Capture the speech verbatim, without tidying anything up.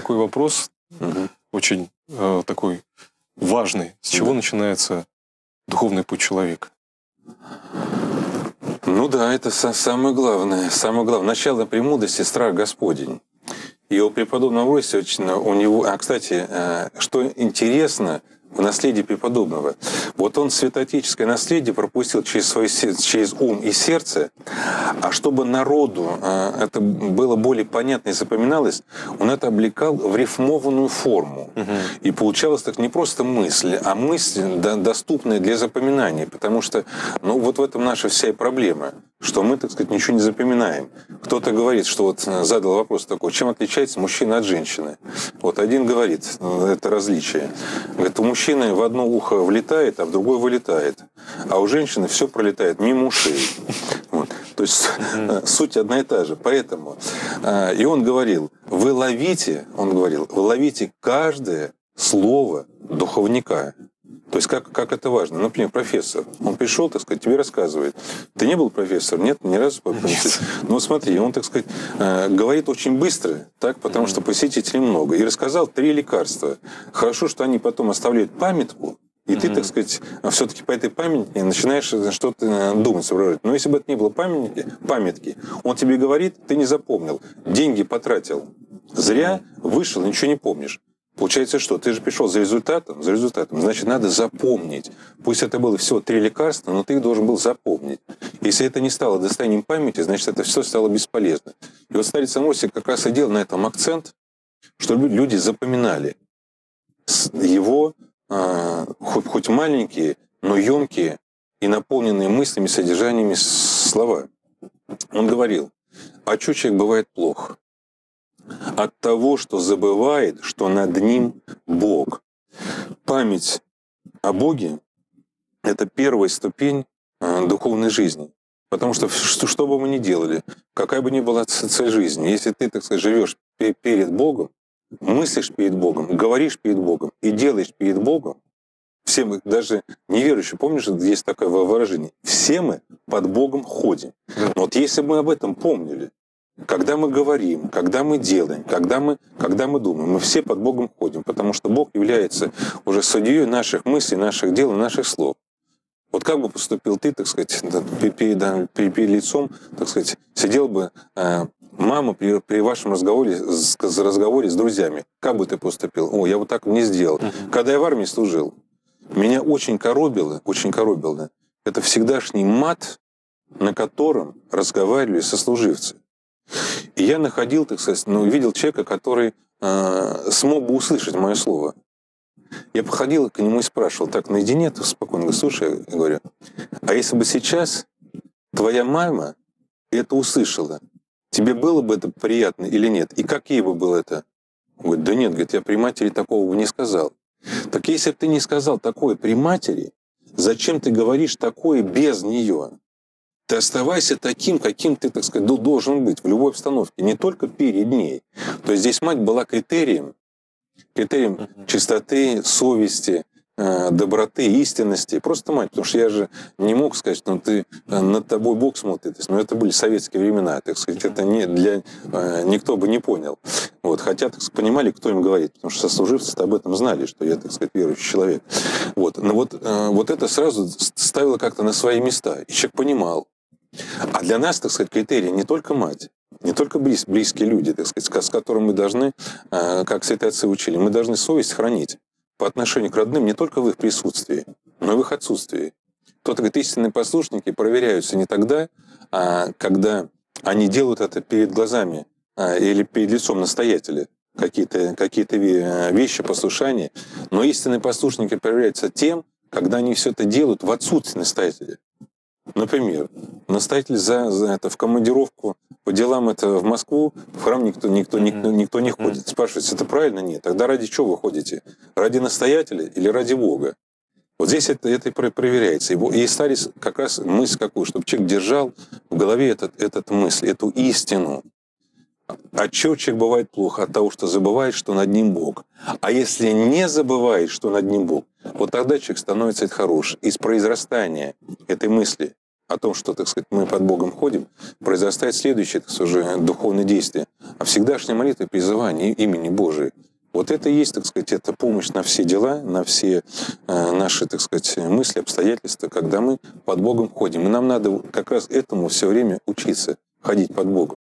такой вопрос, Угу. очень э, такой важный. С чего Да. начинается духовный путь человека? Ну да, это са- самое главное. Самое главное. Начало премудрости — страх Господень. И у преподобного Иосифа, у него... А, кстати, э, что интересно в наследии преподобного. Вот он святоотеческое наследие пропустил через, свое, се- через ум и сердце, а чтобы народу э, это было более понятно и запоминалось, он это облекал в рифмованную форму. Угу. И получалось так не просто мысль, а мысль, да, доступная для запоминания. Потому что, ну, вот в этом наша вся и проблема, что мы, так сказать, ничего не запоминаем. Кто-то говорит, что вот задал вопрос такой: чем отличается мужчина от женщины? Вот один говорит, это различие. Говорит, у мужчины в одно ухо влетает, а в другое вылетает. А у женщины все пролетает мимо ушей. Вот. То есть mm-hmm. суть одна и та же. Поэтому и он говорил, вы ловите, он говорил, вы ловите каждое слово духовника. То есть как, как это важно. Например, профессор, он пришел, так сказать, тебе рассказывает. Ты не был профессором? Нет, ни разу. Нет. Ну смотри, он, так сказать, говорит очень быстро, так, потому mm-hmm. что посетителей много. И рассказал три лекарства. Хорошо, что они потом оставляют памятку, и mm-hmm. ты, так сказать, все-таки по этой памятке начинаешь что-то думать, соображать. Но если бы это не было памятки, памятки, он тебе говорит, ты не запомнил, деньги потратил зря, вышел, ничего не помнишь. Получается, что ты же пришел за результатом, за результатом, значит, надо запомнить. Пусть это было всего три лекарства, но ты их должен был запомнить. Если это не стало достоянием памяти, значит, это все стало бесполезно. И вот старец Амвросий как раз и делал на этом акцент, чтобы люди запоминали его, хоть, хоть маленькие, но емкие и наполненные мыслями, содержаниями слова. Он говорил, а что человек бывает плох? От того, что забывает, что над ним Бог. Память о Боге — это первая ступень духовной жизни. Потому что что, что бы мы ни делали, какая бы ни была цель жизни, если ты, так сказать, живешь перед Богом, мыслишь перед Богом, говоришь перед Богом и делаешь перед Богом, все мы, даже неверующие, помнишь, есть такое выражение, все мы под Богом ходим. Но вот если бы мы об этом помнили, когда мы говорим, когда мы делаем, когда мы, когда мы думаем, мы все под Богом ходим, потому что Бог является уже судьей наших мыслей, наших дел и наших слов. Вот как бы поступил ты, так сказать, перед, перед лицом, так сказать, сидел бы э, мама при, при вашем разговоре, с, разговоре с друзьями, как бы ты поступил? О, я вот так не сделал. Uh-huh. Когда я в армии служил, меня очень коробило, очень коробило, это всегдашний мат, на котором разговаривали сослуживцы. И я находил, так сказать, ну, видел человека, который э, смог бы услышать мое слово. Я подходил к нему и спрашивал, так, наедине, то спокойно, говорю, слушай, я говорю, а если бы сейчас твоя мама это услышала, тебе было бы это приятно или нет? И как ей бы было это? Он говорит, да нет, говорит, я при матери такого бы не сказал. Так если бы ты не сказал такое при матери, зачем ты говоришь такое без нее? Ты оставайся таким, каким ты, так сказать, должен быть в любой обстановке, не только перед ней. То есть здесь мать была критерием, критерием uh-huh. чистоты, совести, доброты, истинности. Просто мать, потому что я же не мог сказать, что ну, ты, над тобой Бог смотрит. Но это были советские времена, так сказать, это не для, никто бы не понял. Вот. Хотя, так сказать, понимали, кто им говорит, потому что сослуживцы об этом знали, что я, так сказать, верующий человек. Вот. Но вот, вот это сразу ставило как-то на свои места. И человек понимал. А для нас, так сказать, критерий не только мать, не только близ, близкие люди, так сказать, с которыми мы должны, как святые отцы учили, мы должны совесть хранить по отношению к родным не только в их присутствии, но и в их отсутствии. Кто-то говорит, истинные послушники проверяются не тогда, когда они делают это перед глазами или перед лицом настоятеля, какие-то, какие-то вещи, послушания, но истинные послушники проверяются тем, когда они все это делают в отсутствии настоятеля. Например, настоятель за, за это в командировку по делам это в Москву, в храм никто, никто, никто, никто не ходит. Спрашивается, это правильно? Нет. Тогда ради чего вы ходите? Ради настоятеля или ради Бога? Вот здесь это, это и проверяется. И старец как раз мысль какую, чтобы человек держал в голове этот, этот мысль, эту истину. От чего человек бывает плохо? От того, что забывает, что над ним Бог. А если не забывает, что над ним Бог, вот тогда человек становится хорош. Из произрастания этой мысли о том, что, так сказать, мы под Богом ходим, произрастает следующее, так сказать, уже духовное действие. А всегдашняя молитва и призывание имени Божия. Вот это и есть, так сказать, это помощь на все дела, на все э, наши, так сказать, мысли, обстоятельства, когда мы под Богом ходим. И нам надо как раз этому все время учиться, ходить под Богом.